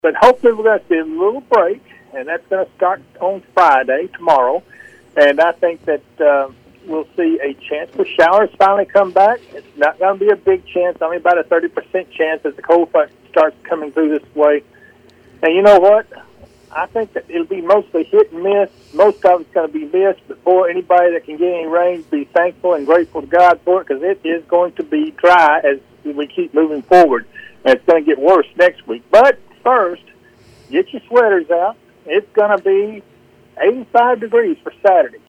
But hopefully we're going to see a little break, and that's going to start on Friday, tomorrow. And I think that we'll see a chance for showers finally come back. It's not going to be a big chance, only about a 30% chance as the cold front starts coming through this way. And you know what? I think that it'll be mostly hit and miss. Most of it's going to be missed. But for anybody that can get any rain, be thankful and grateful to God for it, because it is going to be dry as we keep moving forward. And it's going to get worse next week. But first, get your sweaters out. It's going to be 85 degrees for Saturday.